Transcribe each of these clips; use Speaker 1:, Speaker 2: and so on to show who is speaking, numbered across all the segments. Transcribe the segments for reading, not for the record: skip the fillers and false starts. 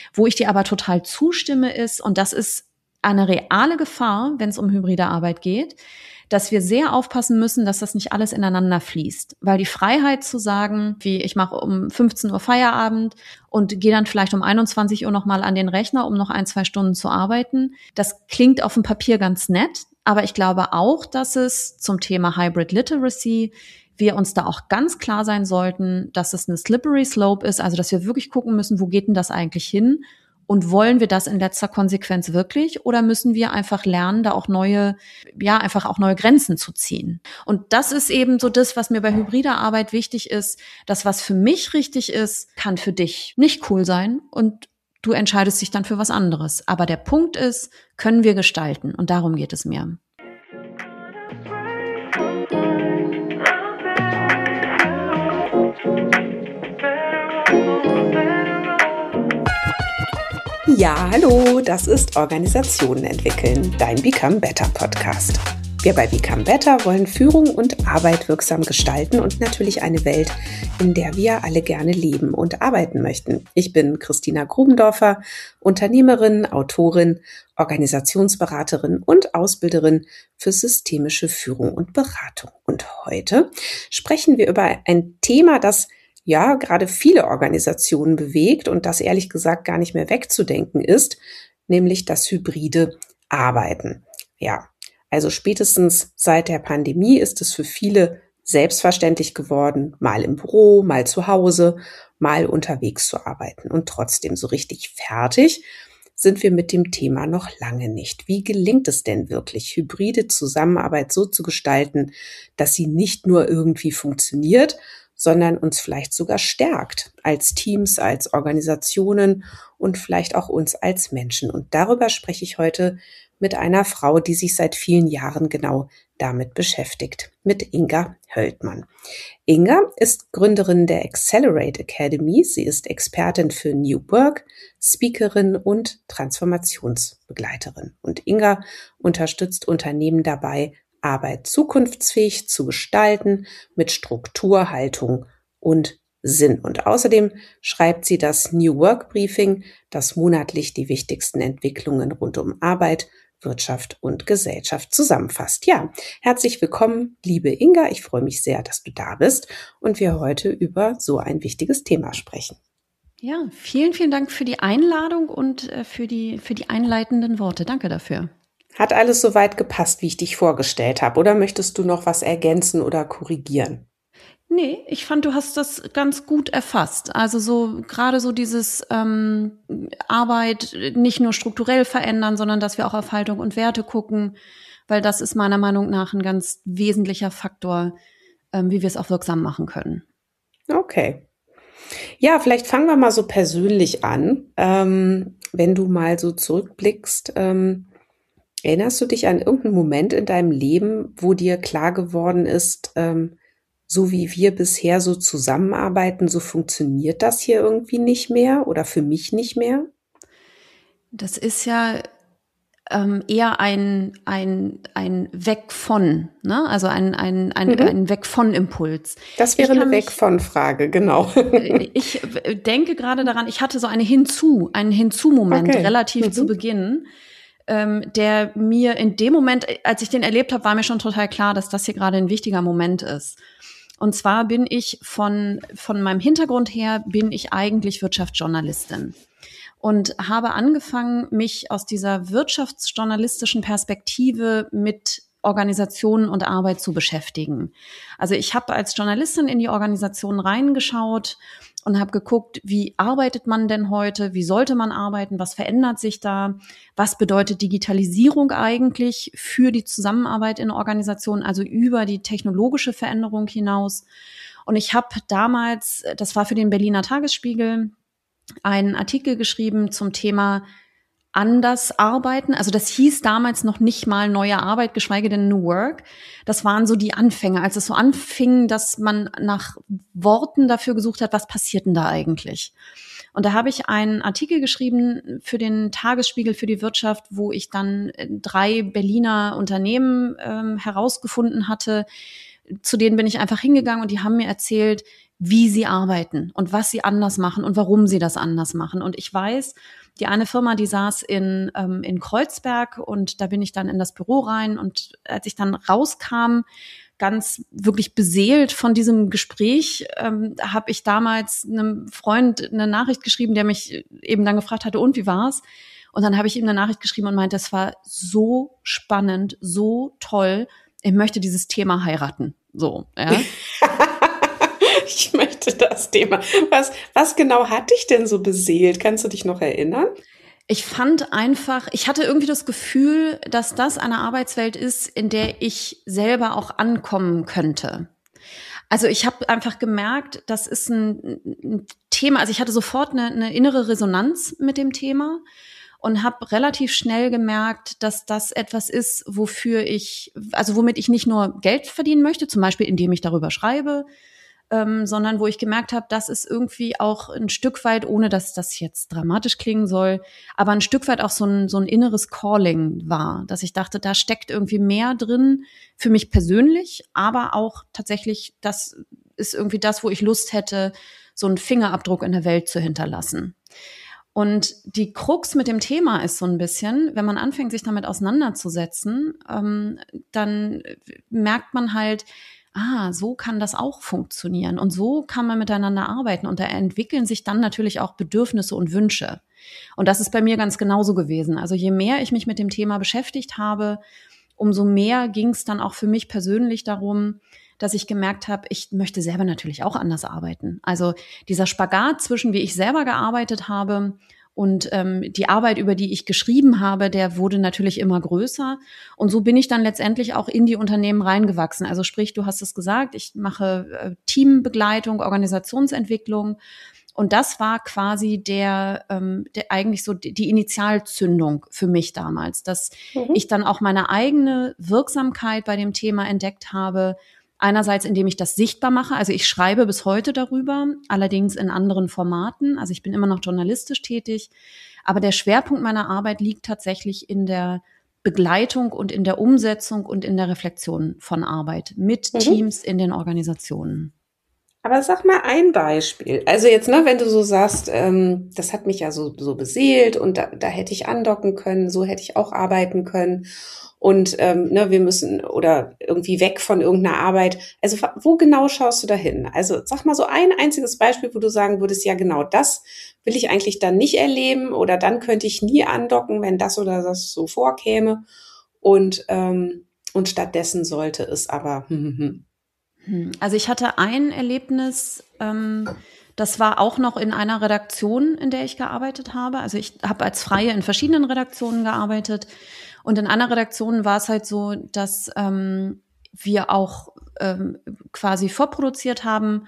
Speaker 1: Wo ich dir aber total zustimme ist, und das ist eine reale Gefahr, wenn es um hybride Arbeit geht, dass wir sehr aufpassen müssen, dass das nicht alles ineinander fließt. Weil die Freiheit zu sagen, wie ich mache um 15 Uhr Feierabend und gehe dann vielleicht um 21 Uhr nochmal an den Rechner, um noch 1-2 Stunden zu arbeiten, das klingt auf dem Papier ganz nett, aber ich glaube auch, dass es zum Thema Hybrid Literacy wir uns da auch ganz klar sein sollten, dass es eine slippery slope ist, also dass wir wirklich gucken müssen, wo geht denn das eigentlich hin? Und wollen wir das in letzter Konsequenz wirklich? Oder müssen wir einfach lernen, da auch einfach auch neue Grenzen zu ziehen? Und das ist eben so das, was mir bei hybrider Arbeit wichtig ist. Das, was für mich richtig ist, kann für dich nicht cool sein. Und du entscheidest dich dann für was anderes. Aber der Punkt ist, können wir gestalten? Und darum geht es mir.
Speaker 2: Ja, hallo, das ist Organisationen entwickeln, dein Become Better Podcast. Wir bei Become Better wollen Führung und Arbeit wirksam gestalten und natürlich eine Welt, in der wir alle gerne leben und arbeiten möchten. Ich bin Christina Grubendorfer, Unternehmerin, Autorin, Organisationsberaterin und Ausbilderin für systemische Führung und Beratung. Und heute sprechen wir über ein Thema, das gerade viele Organisationen bewegt und das ehrlich gesagt gar nicht mehr wegzudenken ist, nämlich das hybride Arbeiten. Ja, also spätestens seit der Pandemie ist es für viele selbstverständlich geworden, mal im Büro, mal zu Hause, mal unterwegs zu arbeiten. Und trotzdem so richtig fertig sind wir mit dem Thema noch lange nicht. Wie gelingt es denn wirklich, hybride Zusammenarbeit so zu gestalten, dass sie nicht nur irgendwie funktioniert, sondern uns vielleicht sogar stärkt als Teams, als Organisationen und vielleicht auch uns als Menschen. Und darüber spreche ich heute mit einer Frau, die sich seit vielen Jahren genau damit beschäftigt, mit Inga Höldmann. Inga ist Gründerin der Accelerate Academy. Sie ist Expertin für New Work, Speakerin und Transformationsbegleiterin. Und Inga unterstützt Unternehmen dabei, Arbeit zukunftsfähig zu gestalten mit Struktur, Haltung und Sinn. Und außerdem schreibt sie das New Work Briefing, das monatlich die wichtigsten Entwicklungen rund um Arbeit, Wirtschaft und Gesellschaft zusammenfasst. Ja, herzlich willkommen, liebe Inga. Ich freue mich sehr, dass du da bist und wir heute über so ein wichtiges Thema sprechen.
Speaker 1: Ja, vielen, vielen Dank für die Einladung und für die einleitenden Worte. Danke dafür.
Speaker 2: Hat alles soweit gepasst, wie ich dich vorgestellt habe? Oder möchtest du noch was ergänzen oder korrigieren?
Speaker 1: Nee, ich fand, du hast das ganz gut erfasst. Also gerade so dieses Arbeit nicht nur strukturell verändern, sondern dass wir auch auf Haltung und Werte gucken, weil das ist meiner Meinung nach ein ganz wesentlicher Faktor, wie wir es auch wirksam machen können.
Speaker 2: Okay. Ja, vielleicht fangen wir mal so persönlich an. Wenn du mal so zurückblickst, erinnerst du dich an irgendeinen Moment in deinem Leben, wo dir klar geworden ist, so wie wir bisher so zusammenarbeiten, so funktioniert das hier irgendwie nicht mehr oder für mich nicht mehr?
Speaker 1: Das ist ja eher ein Weg von, ne? Also ein Weg von Impuls.
Speaker 2: Das wäre eine Weg von Frage, genau.
Speaker 1: Ich denke gerade daran, ich hatte so einen Hinzu-Moment relativ zu Beginn, der mir in dem Moment, als ich den erlebt habe, war mir schon total klar, dass das hier gerade ein wichtiger Moment ist. Und zwar bin ich von meinem Hintergrund her, bin ich eigentlich Wirtschaftsjournalistin und habe angefangen, mich aus dieser wirtschaftsjournalistischen Perspektive mit Organisationen und Arbeit zu beschäftigen. Also ich habe als Journalistin in die Organisation reingeschaut und habe geguckt, wie arbeitet man denn heute, wie sollte man arbeiten, was verändert sich da, was bedeutet Digitalisierung eigentlich für die Zusammenarbeit in Organisationen, also über die technologische Veränderung hinaus. Und ich habe damals, das war für den Berliner Tagesspiegel, einen Artikel geschrieben zum Thema anders arbeiten. Also das hieß damals noch nicht mal neue Arbeit, geschweige denn New Work. Das waren so die Anfänge, als es so anfing, dass man nach Worten dafür gesucht hat, was passiert denn da eigentlich? Und da habe ich einen Artikel geschrieben für den Tagesspiegel für die Wirtschaft, wo ich dann 3 Berliner Unternehmen herausgefunden hatte, zu denen bin ich einfach hingegangen und die haben mir erzählt, wie sie arbeiten und was sie anders machen und warum sie das anders machen. Und ich weiß, die eine Firma, die saß in Kreuzberg und da bin ich dann in das Büro rein und als ich dann rauskam, ganz wirklich beseelt von diesem Gespräch, habe ich damals einem Freund eine Nachricht geschrieben, der mich eben dann gefragt hatte, und wie war's? Und dann habe ich ihm eine Nachricht geschrieben und meinte, das war so spannend, so toll, ich möchte dieses Thema heiraten. So, ja.
Speaker 2: Ich möchte das Thema. Was genau hat dich denn so beseelt? Kannst du dich noch erinnern?
Speaker 1: Ich fand einfach, ich hatte irgendwie das Gefühl, dass das eine Arbeitswelt ist, in der ich selber auch ankommen könnte. Also ich habe einfach gemerkt, das ist ein Thema, also ich hatte sofort eine innere Resonanz mit dem Thema und habe relativ schnell gemerkt, dass das etwas ist, womit ich nicht nur Geld verdienen möchte, zum Beispiel indem ich darüber schreibe, sondern wo ich gemerkt habe, das ist irgendwie auch ein Stück weit, ohne dass das jetzt dramatisch klingen soll, aber ein Stück weit auch so ein inneres Calling war, dass ich dachte, da steckt irgendwie mehr drin für mich persönlich, aber auch tatsächlich, das ist irgendwie das, wo ich Lust hätte, so einen Fingerabdruck in der Welt zu hinterlassen. Und die Krux mit dem Thema ist so ein bisschen, wenn man anfängt, sich damit auseinanderzusetzen, dann merkt man halt, so kann das auch funktionieren und so kann man miteinander arbeiten und da entwickeln sich dann natürlich auch Bedürfnisse und Wünsche. Und das ist bei mir ganz genauso gewesen. Also je mehr ich mich mit dem Thema beschäftigt habe, umso mehr ging es dann auch für mich persönlich darum, dass ich gemerkt habe, ich möchte selber natürlich auch anders arbeiten. Also dieser Spagat zwischen, wie ich selber gearbeitet habe und die Arbeit, über die ich geschrieben habe, der wurde natürlich immer größer. Und so bin ich dann letztendlich auch in die Unternehmen reingewachsen. Also sprich, du hast es gesagt, ich mache Teambegleitung, Organisationsentwicklung. Und das war quasi der eigentlich so die Initialzündung für mich damals, dass ich dann auch meine eigene Wirksamkeit bei dem Thema entdeckt habe. Einerseits, indem ich das sichtbar mache. Also ich schreibe bis heute darüber, allerdings in anderen Formaten. Also ich bin immer noch journalistisch tätig. Aber der Schwerpunkt meiner Arbeit liegt tatsächlich in der Begleitung und in der Umsetzung und in der Reflexion von Arbeit mit Teams in den Organisationen.
Speaker 2: Aber sag mal ein Beispiel. Also jetzt, wenn du so sagst, das hat mich ja so beseelt und da hätte ich andocken können, so hätte ich auch arbeiten können. Und wir müssen oder irgendwie weg von irgendeiner Arbeit. Also wo genau schaust du da hin? Also sag mal so ein einziges Beispiel, wo du sagen würdest, ja genau, das will ich eigentlich dann nicht erleben oder dann könnte ich nie andocken, wenn das oder das so vorkäme. Und stattdessen sollte es aber.
Speaker 1: Also ich hatte ein Erlebnis, das war auch noch in einer Redaktion, in der ich gearbeitet habe. Also ich habe als Freie in verschiedenen Redaktionen gearbeitet. Und in einer Redaktion war es halt so, dass wir auch quasi vorproduziert haben.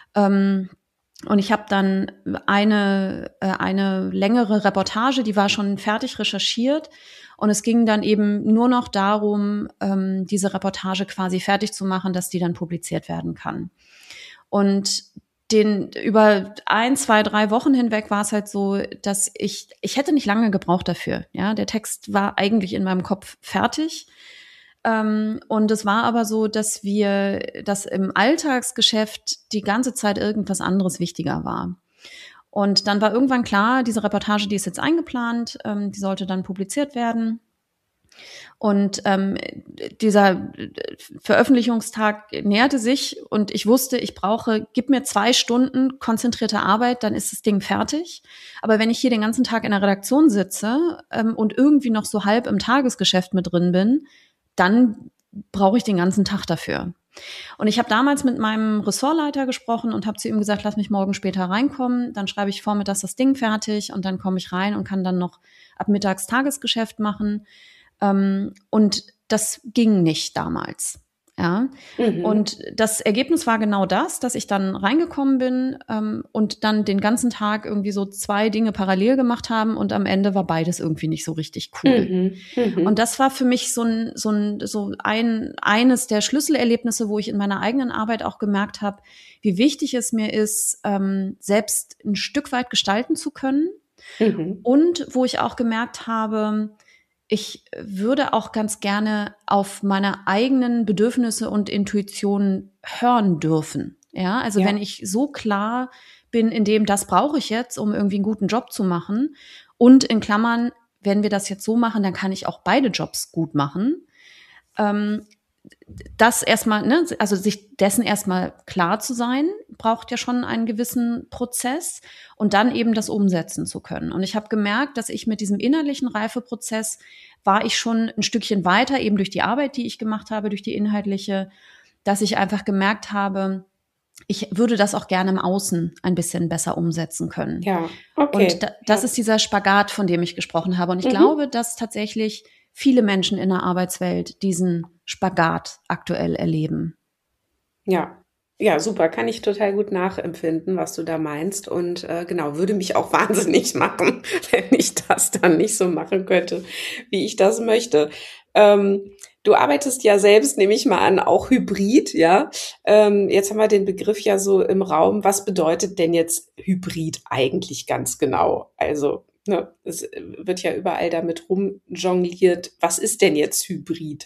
Speaker 1: Und ich habe dann eine längere Reportage, die war schon fertig recherchiert. Und es ging dann eben nur noch darum, diese Reportage quasi fertig zu machen, dass die dann publiziert werden kann. Und über 1, 2, 3 Wochen hinweg war es halt so, dass ich hätte nicht lange gebraucht dafür. Ja, der Text war eigentlich in meinem Kopf fertig. Und es war aber so, dass im Alltagsgeschäft die ganze Zeit irgendwas anderes wichtiger war. Und dann war irgendwann klar, diese Reportage, die ist jetzt eingeplant, die sollte dann publiziert werden. Und dieser Veröffentlichungstag näherte sich und ich wusste, gib mir 2 Stunden konzentrierte Arbeit, dann ist das Ding fertig. Aber wenn ich hier den ganzen Tag in der Redaktion sitze und irgendwie noch so halb im Tagesgeschäft mit drin bin, dann brauche ich den ganzen Tag dafür. Und ich habe damals mit meinem Ressortleiter gesprochen und habe zu ihm gesagt, lass mich morgen später reinkommen, dann schreibe ich vormittags das Ding fertig und dann komme ich rein und kann dann noch ab mittags Tagesgeschäft machen. Und das ging nicht damals. Ja. Und das Ergebnis war genau das, dass ich dann reingekommen bin und dann den ganzen Tag irgendwie so 2 Dinge parallel gemacht haben und am Ende war beides irgendwie nicht so richtig cool. Und das war für mich eines der Schlüsselerlebnisse, wo ich in meiner eigenen Arbeit auch gemerkt habe, wie wichtig es mir ist, selbst ein Stück weit gestalten zu können. Und wo ich auch gemerkt habe, ich würde auch ganz gerne auf meine eigenen Bedürfnisse und Intuitionen hören dürfen. Ja, also wenn ich so klar bin, in dem, das brauche ich jetzt, um irgendwie einen guten Job zu machen. Und in Klammern, wenn wir das jetzt so machen, dann kann ich auch beide Jobs gut machen. Das erstmal, ne, also sich dessen erstmal klar zu sein, braucht ja schon einen gewissen Prozess und dann eben das umsetzen zu können. Und ich habe gemerkt, dass ich mit diesem innerlichen Reifeprozess war ich schon ein Stückchen weiter, eben durch die Arbeit, die ich gemacht habe, durch die inhaltliche, dass ich einfach gemerkt habe, ich würde das auch gerne im Außen ein bisschen besser umsetzen können.
Speaker 2: Ja, okay.
Speaker 1: Und das ist dieser Spagat, von dem ich gesprochen habe. Und ich glaube, dass tatsächlich viele Menschen in der Arbeitswelt diesen Spagat aktuell erleben.
Speaker 2: Ja, super. Kann ich total gut nachempfinden, was du da meinst. Und genau, würde mich auch wahnsinnig machen, wenn ich das dann nicht so machen könnte, wie ich das möchte. Du arbeitest ja selbst, nehme ich mal an, auch hybrid, ja. Jetzt haben wir den Begriff ja so im Raum. Was bedeutet denn jetzt Hybrid eigentlich ganz genau? Also, ne, es wird ja überall damit rumjongliert. Was ist denn jetzt Hybrid?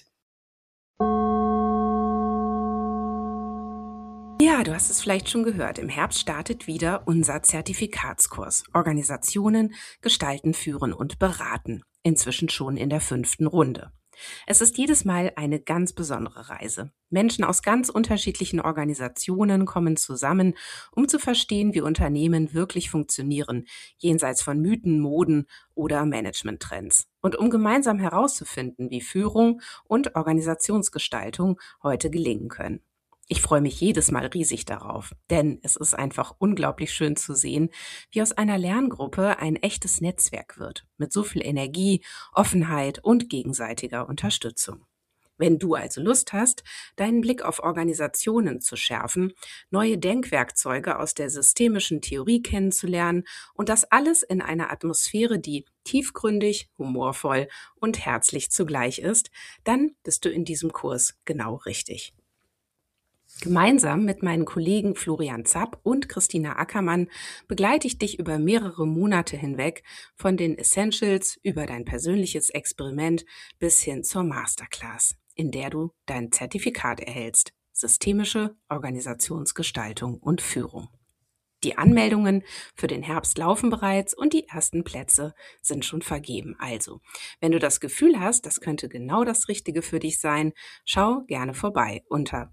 Speaker 2: Ja, du hast es vielleicht schon gehört. Im Herbst startet wieder unser Zertifikatskurs. Organisationen gestalten, führen und beraten. Inzwischen schon in der 5. Runde. Es ist jedes Mal eine ganz besondere Reise. Menschen aus ganz unterschiedlichen Organisationen kommen zusammen, um zu verstehen, wie Unternehmen wirklich funktionieren, jenseits von Mythen, Moden oder Managementtrends. Und um gemeinsam herauszufinden, wie Führung und Organisationsgestaltung heute gelingen können. Ich freue mich jedes Mal riesig darauf, denn es ist einfach unglaublich schön zu sehen, wie aus einer Lerngruppe ein echtes Netzwerk wird, mit so viel Energie, Offenheit und gegenseitiger Unterstützung. Wenn du also Lust hast, deinen Blick auf Organisationen zu schärfen, neue Denkwerkzeuge aus der systemischen Theorie kennenzulernen und das alles in einer Atmosphäre, die tiefgründig, humorvoll und herzlich zugleich ist, dann bist du in diesem Kurs genau richtig. Gemeinsam mit meinen Kollegen Florian Zapp und Christina Ackermann begleite ich dich über mehrere Monate hinweg von den Essentials über dein persönliches Experiment bis hin zur Masterclass, in der du dein Zertifikat erhältst: Systemische Organisationsgestaltung und Führung. Die Anmeldungen für den Herbst laufen bereits und die ersten Plätze sind schon vergeben. Also, wenn du das Gefühl hast, das könnte genau das Richtige für dich sein, schau gerne vorbei unter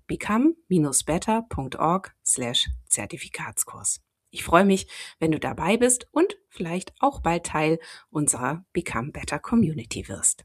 Speaker 2: become-better.org/Zertifikatskurs. Ich freue mich, wenn du dabei bist und vielleicht auch bald Teil unserer Become Better Community wirst.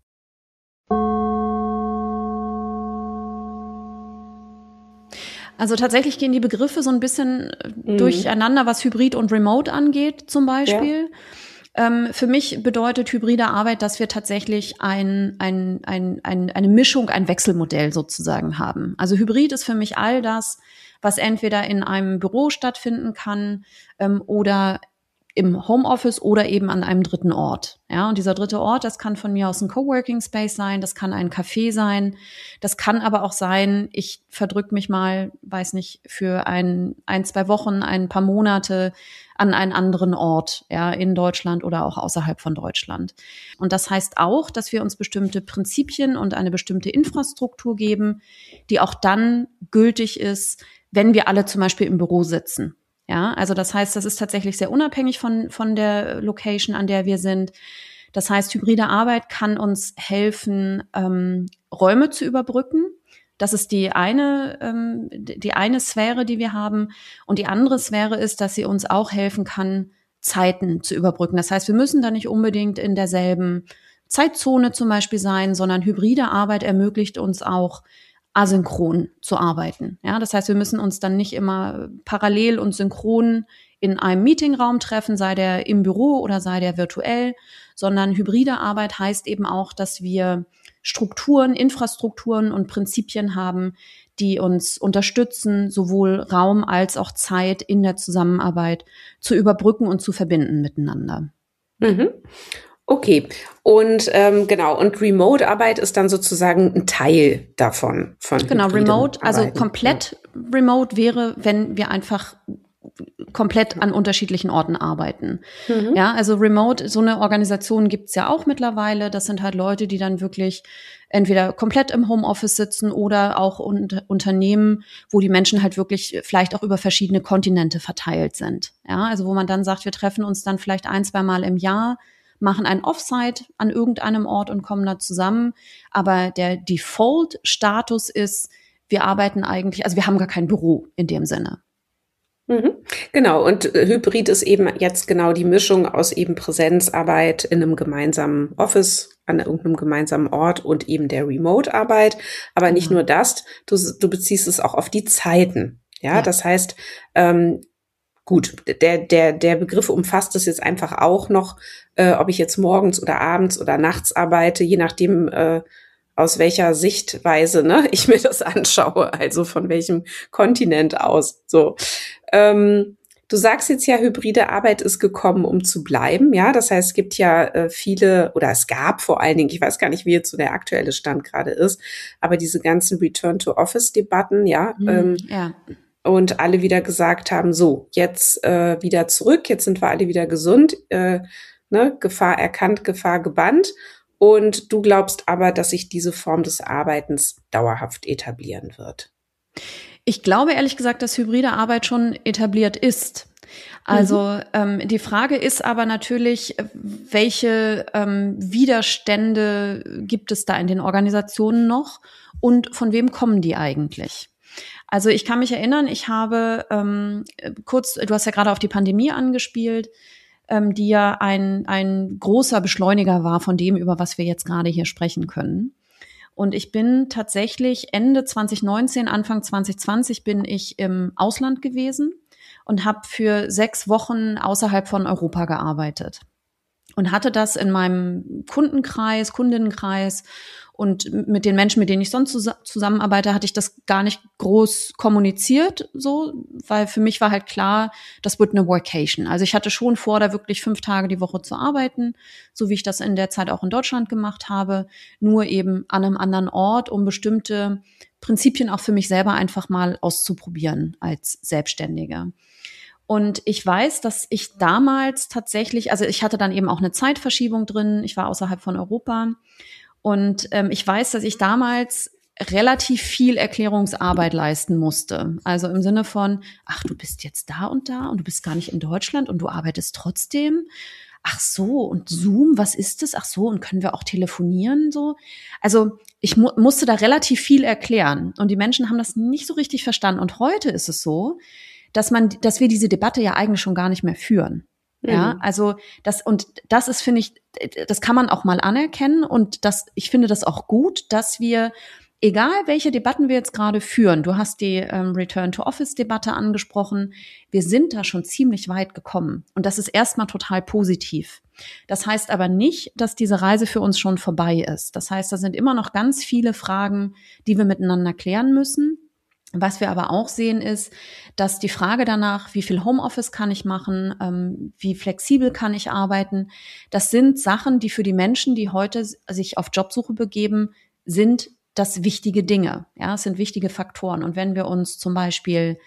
Speaker 1: Also tatsächlich gehen die Begriffe so ein bisschen durcheinander, was Hybrid und Remote angeht, zum Beispiel. Ja. Für mich bedeutet hybride Arbeit, dass wir tatsächlich eine Mischung, ein Wechselmodell sozusagen haben. Also Hybrid ist für mich all das, was entweder in einem Büro stattfinden kann oder im Homeoffice oder eben an einem dritten Ort. Ja, und dieser dritte Ort, das kann von mir aus ein Coworking Space sein, das kann ein Café sein, das kann aber auch sein, ich verdrück mich mal, weiß nicht, für zwei Wochen, ein paar Monate an einen anderen Ort, ja, in Deutschland oder auch außerhalb von Deutschland. Und das heißt auch, dass wir uns bestimmte Prinzipien und eine bestimmte Infrastruktur geben, die auch dann gültig ist, wenn wir alle zum Beispiel im Büro sitzen. Ja, also das heißt, das ist tatsächlich sehr unabhängig von der Location, an der wir sind. Das heißt, hybride Arbeit kann uns helfen, Räume zu überbrücken. Das ist die eine Sphäre, die wir haben. Und die andere Sphäre ist, dass sie uns auch helfen kann, Zeiten zu überbrücken. Das heißt, wir müssen da nicht unbedingt in derselben Zeitzone zum Beispiel sein, sondern hybride Arbeit ermöglicht uns auch, asynchron zu arbeiten. Ja, das heißt, wir müssen uns dann nicht immer parallel und synchron in einem Meetingraum treffen, sei der im Büro oder sei der virtuell, sondern hybride Arbeit heißt eben auch, dass wir Strukturen, Infrastrukturen und Prinzipien haben, die uns unterstützen, sowohl Raum als auch Zeit in der Zusammenarbeit zu überbrücken und zu verbinden miteinander.
Speaker 2: Mhm. Okay, und genau, und Remote-Arbeit ist dann sozusagen ein Teil davon. Von
Speaker 1: genau, Remote, also komplett Remote wäre, wenn wir einfach komplett an unterschiedlichen Orten arbeiten. Ja, also Remote, so eine Organisation gibt's ja auch mittlerweile. Das sind halt Leute, die dann wirklich entweder komplett im Homeoffice sitzen oder auch Unternehmen, wo die Menschen halt wirklich vielleicht auch über verschiedene Kontinente verteilt sind. Ja, also wo man dann sagt, wir treffen uns dann vielleicht 1-2 Mal im Jahr, machen ein Offsite an irgendeinem Ort und kommen da zusammen. Aber der Default-Status ist, wir arbeiten eigentlich, also wir haben gar kein Büro in dem Sinne.
Speaker 2: Genau, und Hybrid ist eben jetzt genau die Mischung aus eben Präsenzarbeit in einem gemeinsamen Office, an irgendeinem gemeinsamen Ort und eben der Remote-Arbeit. Aber nicht nur das, du beziehst es auch auf die Zeiten. Ja, das heißt, gut, der Begriff umfasst es jetzt einfach auch noch, ob ich jetzt morgens oder abends oder nachts arbeite, je nachdem, aus welcher Sichtweise ich mir das anschaue, also von welchem Kontinent aus. So, du sagst jetzt ja, hybride Arbeit ist gekommen, um zu bleiben. Ja, das heißt, es gibt ja viele, oder es gab vor allen Dingen, ich weiß gar nicht, wie jetzt so der aktuelle Stand gerade ist, aber diese ganzen Return-to-Office-Debatten, und alle wieder gesagt haben, so, jetzt wieder zurück, jetzt sind wir alle wieder gesund, Gefahr erkannt, Gefahr gebannt. Und du glaubst aber, dass sich diese Form des Arbeitens dauerhaft etablieren wird?
Speaker 1: Ich glaube ehrlich gesagt, dass hybride Arbeit schon etabliert ist. Also die Frage ist aber natürlich, welche Widerstände gibt es da in den Organisationen noch und von wem kommen die eigentlich? Also ich kann mich erinnern, ich habe du hast ja gerade auf die Pandemie angespielt, die ja ein großer Beschleuniger war von dem, über was wir jetzt gerade hier sprechen können. Und ich bin tatsächlich Ende 2019, Anfang 2020 bin ich im Ausland gewesen und habe für 6 Wochen außerhalb von Europa gearbeitet. Und hatte das in meinem Kundeninnenkreis und mit den Menschen, mit denen ich sonst zusammenarbeite, hatte ich das gar nicht groß kommuniziert, so, weil für mich war halt klar, das wird eine Workation. Also ich hatte schon vor, da wirklich 5 Tage die Woche zu arbeiten, so wie ich das in der Zeit auch in Deutschland gemacht habe, nur eben an einem anderen Ort, um bestimmte Prinzipien auch für mich selber einfach mal auszuprobieren als Selbstständige. Und ich weiß, dass ich damals tatsächlich, also ich hatte dann eben auch eine Zeitverschiebung drin, ich war außerhalb von Europa und ich weiß, dass ich damals relativ viel Erklärungsarbeit leisten musste. Also im Sinne von, ach, du bist jetzt da und du bist gar nicht in Deutschland und du arbeitest trotzdem. Ach so, und Zoom, was ist das? Ach so, und können wir auch telefonieren so? Also ich musste da relativ viel erklären und die Menschen haben das nicht so richtig verstanden. Und heute ist es so, dass wir diese Debatte ja eigentlich schon gar nicht mehr führen. Ja, also das ist, finde ich, das kann man auch mal anerkennen und ich finde das auch gut, dass wir, egal welche Debatten wir jetzt gerade führen, du hast die Return-to-Office-Debatte angesprochen, wir sind da schon ziemlich weit gekommen und das ist erstmal total positiv. Das heißt aber nicht, dass diese Reise für uns schon vorbei ist. Das heißt, da sind immer noch ganz viele Fragen, die wir miteinander klären müssen. Was wir aber auch sehen ist, dass die Frage danach, wie viel Homeoffice kann ich machen, wie flexibel kann ich arbeiten, das sind Sachen, die für die Menschen, die heute sich auf Jobsuche begeben, sind das wichtige Dinge. Ja, es sind wichtige Faktoren. Und wenn wir uns zum Beispiel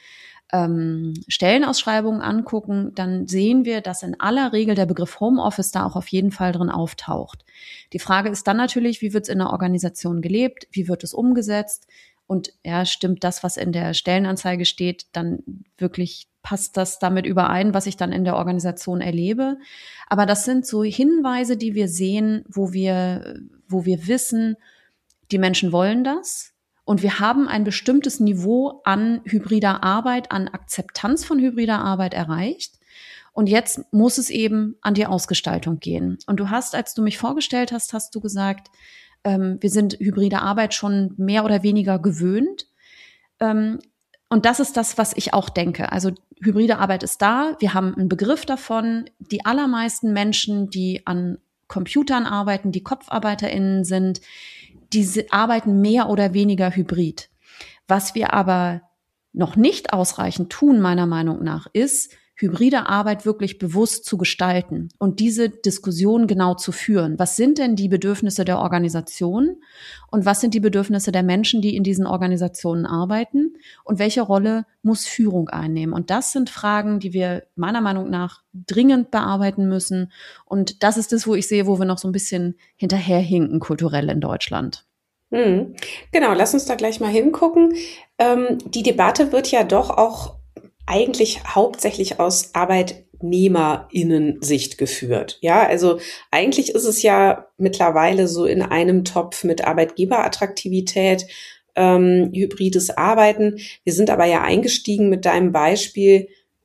Speaker 1: Stellenausschreibungen angucken, dann sehen wir, dass in aller Regel der Begriff Homeoffice da auch auf jeden Fall drin auftaucht. Die Frage ist dann natürlich, wie wird es in der Organisation gelebt, wie wird es umgesetzt? Und ja, stimmt das, was in der Stellenanzeige steht, dann wirklich passt das damit überein, was ich dann in der Organisation erlebe. Aber das sind so Hinweise, die wir sehen, wo wir wissen, die Menschen wollen das. Und wir haben ein bestimmtes Niveau an hybrider Arbeit, an Akzeptanz von hybrider Arbeit erreicht. Und jetzt muss es eben an die Ausgestaltung gehen. Und du hast, als du mich vorgestellt hast, hast du gesagt, wir sind hybride Arbeit schon mehr oder weniger gewöhnt. Und das ist das, was ich auch denke. Also hybride Arbeit ist da. Wir haben einen Begriff davon. Die allermeisten Menschen, die an Computern arbeiten, die KopfarbeiterInnen sind, die arbeiten mehr oder weniger hybrid. Was wir aber noch nicht ausreichend tun, meiner Meinung nach, ist, hybride Arbeit wirklich bewusst zu gestalten und diese Diskussion genau zu führen. Was sind denn die Bedürfnisse der Organisation und was sind die Bedürfnisse der Menschen, die in diesen Organisationen arbeiten und welche Rolle muss Führung einnehmen? Und das sind Fragen, die wir meiner Meinung nach dringend bearbeiten müssen. Und das ist das, wo ich sehe, wo wir noch so ein bisschen hinterherhinken kulturell in Deutschland.
Speaker 2: Genau, lass uns da gleich mal hingucken. Die Debatte wird ja doch auch eigentlich hauptsächlich aus ArbeitnehmerInnen-Sicht geführt. Ja, also eigentlich ist es ja mittlerweile so in einem Topf mit Arbeitgeberattraktivität, hybrides Arbeiten. Wir sind aber ja eingestiegen mit deinem Beispiel,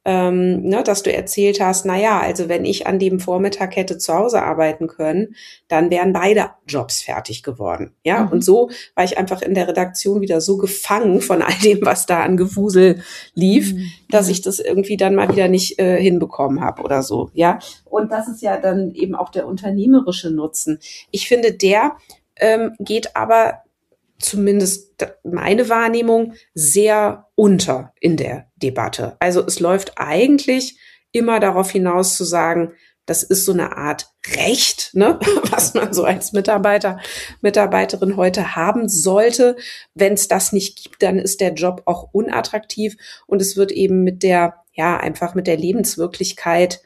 Speaker 2: dass du erzählt hast, also wenn ich an dem Vormittag hätte zu Hause arbeiten können, dann wären beide Jobs fertig geworden. Ja, und so war ich einfach in der Redaktion wieder so gefangen von all dem, was da an Gewusel lief, dass ich das irgendwie dann mal wieder nicht hinbekommen habe oder so. Ja, und das ist ja dann eben auch der unternehmerische Nutzen. Ich finde, der geht aber zumindest meine Wahrnehmung, sehr unter in der Debatte. Also es läuft eigentlich immer darauf hinaus zu sagen, das ist so eine Art Recht, ne, was man so als Mitarbeiter, Mitarbeiterin heute haben sollte. Wenn es das nicht gibt, dann ist der Job auch unattraktiv und es wird eben einfach mit der Lebenswirklichkeit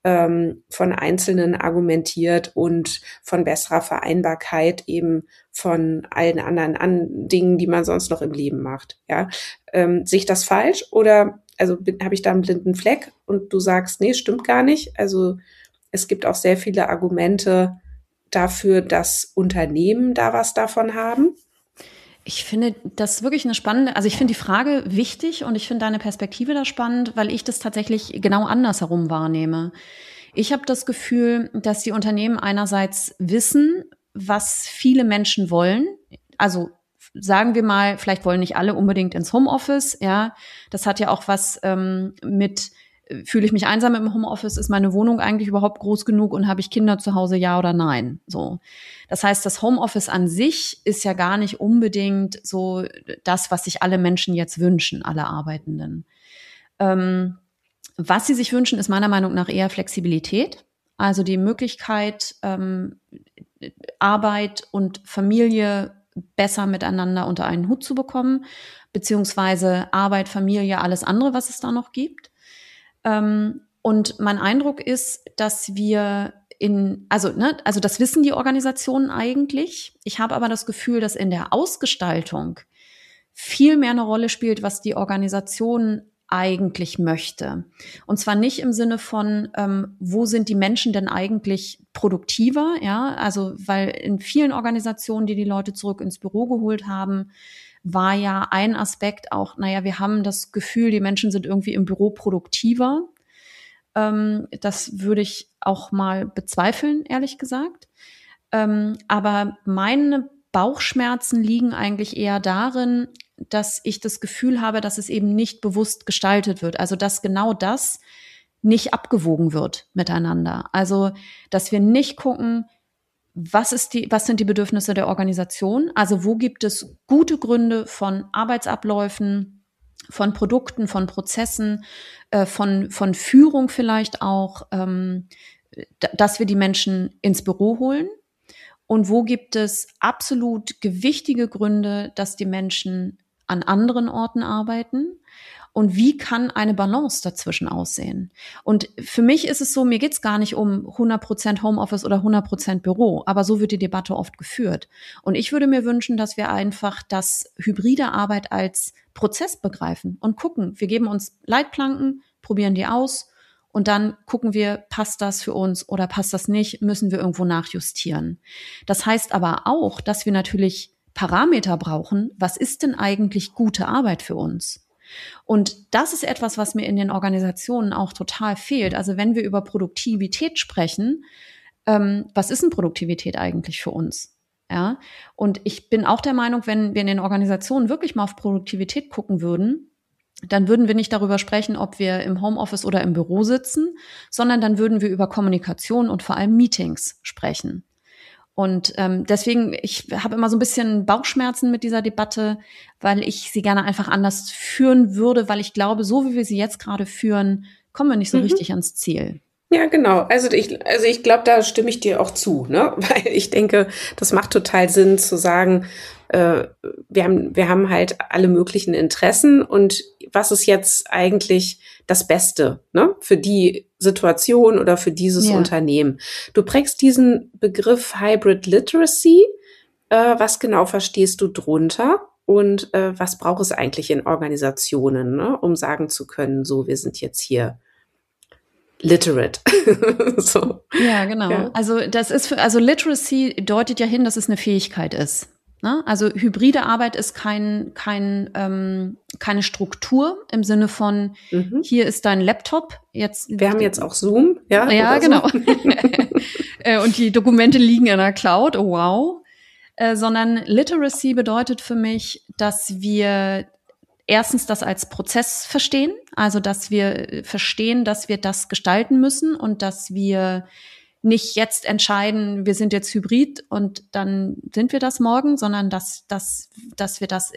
Speaker 2: von Einzelnen argumentiert und von besserer Vereinbarkeit eben von allen anderen Dingen, die man sonst noch im Leben macht. Ja, sehe ich das falsch oder habe ich da einen blinden Fleck und du sagst, nee, stimmt gar nicht. Also es gibt auch sehr viele Argumente dafür, dass Unternehmen da was davon haben.
Speaker 1: Ich finde das wirklich eine spannende, also ich finde die Frage wichtig und ich finde deine Perspektive da spannend, weil ich das tatsächlich genau andersherum wahrnehme. Ich habe das Gefühl, dass die Unternehmen einerseits wissen, was viele Menschen wollen. Also sagen wir mal, vielleicht wollen nicht alle unbedingt ins Homeoffice. Ja, das hat ja auch was fühle ich mich einsam im Homeoffice? Ist meine Wohnung eigentlich überhaupt groß genug und habe ich Kinder zu Hause, ja oder nein? So. Das heißt, das Homeoffice an sich ist ja gar nicht unbedingt so das, was sich alle Menschen jetzt wünschen, alle Arbeitenden. Was sie sich wünschen, ist meiner Meinung nach eher Flexibilität. Also die Möglichkeit, Arbeit und Familie besser miteinander unter einen Hut zu bekommen, beziehungsweise Arbeit, Familie, alles andere, was es da noch gibt. Und mein Eindruck ist, dass wir also das wissen die Organisationen eigentlich. Ich habe aber das Gefühl, dass in der Ausgestaltung viel mehr eine Rolle spielt, was die Organisation eigentlich möchte. Und zwar nicht im Sinne von, wo sind die Menschen denn eigentlich produktiver, ja, also weil in vielen Organisationen, die Leute zurück ins Büro geholt haben, war ja ein Aspekt auch, wir haben das Gefühl, die Menschen sind irgendwie im Büro produktiver. Das würde ich auch mal bezweifeln, ehrlich gesagt. Aber meine Bauchschmerzen liegen eigentlich eher darin, dass ich das Gefühl habe, dass es eben nicht bewusst gestaltet wird. Also, dass genau das nicht abgewogen wird miteinander. Also, dass wir nicht gucken, was sind die Bedürfnisse der Organisation? Also, wo gibt es gute Gründe von Arbeitsabläufen, von Produkten, von Prozessen, von Führung vielleicht auch, dass wir die Menschen ins Büro holen? Und wo gibt es absolut gewichtige Gründe, dass die Menschen an anderen Orten arbeiten? Und wie kann eine Balance dazwischen aussehen? Und für mich ist es so, mir geht's gar nicht um 100% Homeoffice oder 100% Büro, aber so wird die Debatte oft geführt. Und ich würde mir wünschen, dass wir einfach das hybride Arbeit als Prozess begreifen und gucken. Wir geben uns Leitplanken, probieren die aus und dann gucken wir, passt das für uns oder passt das nicht, müssen wir irgendwo nachjustieren. Das heißt aber auch, dass wir natürlich Parameter brauchen. Was ist denn eigentlich gute Arbeit für uns? Und das ist etwas, was mir in den Organisationen auch total fehlt. Also wenn wir über Produktivität sprechen, was ist denn Produktivität eigentlich für uns? Ja, und ich bin auch der Meinung, wenn wir in den Organisationen wirklich mal auf Produktivität gucken würden, dann würden wir nicht darüber sprechen, ob wir im Homeoffice oder im Büro sitzen, sondern dann würden wir über Kommunikation und vor allem Meetings sprechen. Und deswegen, ich habe immer so ein bisschen Bauchschmerzen mit dieser Debatte, weil ich sie gerne einfach anders führen würde, weil ich glaube, so wie wir sie jetzt gerade führen, kommen wir nicht so richtig ans Ziel.
Speaker 2: Ja, genau. Also ich glaube, da stimme ich dir auch zu, ne? Weil ich denke, das macht total Sinn zu sagen, wir haben halt alle möglichen Interessen und was ist jetzt eigentlich das Beste, ne? Für die Situation oder für dieses Unternehmen. Du prägst diesen Begriff Hybrid Literacy. Was genau verstehst du drunter? Und was braucht es eigentlich in Organisationen, ne? Um sagen zu können, so, wir sind jetzt hier literate.
Speaker 1: So. Ja, genau. Ja. Also Literacy deutet ja hin, dass es eine Fähigkeit ist. Ne? Also hybride Arbeit ist keine Struktur im Sinne von, hier ist dein Laptop.
Speaker 2: Wir haben jetzt auch Zoom, ja?
Speaker 1: Ja, genau. So. Und die Dokumente liegen in der Cloud, oh wow. Sondern Literacy bedeutet für mich, dass wir erstens das als Prozess verstehen, also dass wir verstehen, dass wir das gestalten müssen und dass wir nicht jetzt entscheiden, wir sind jetzt hybrid und dann sind wir das morgen, sondern dass wir das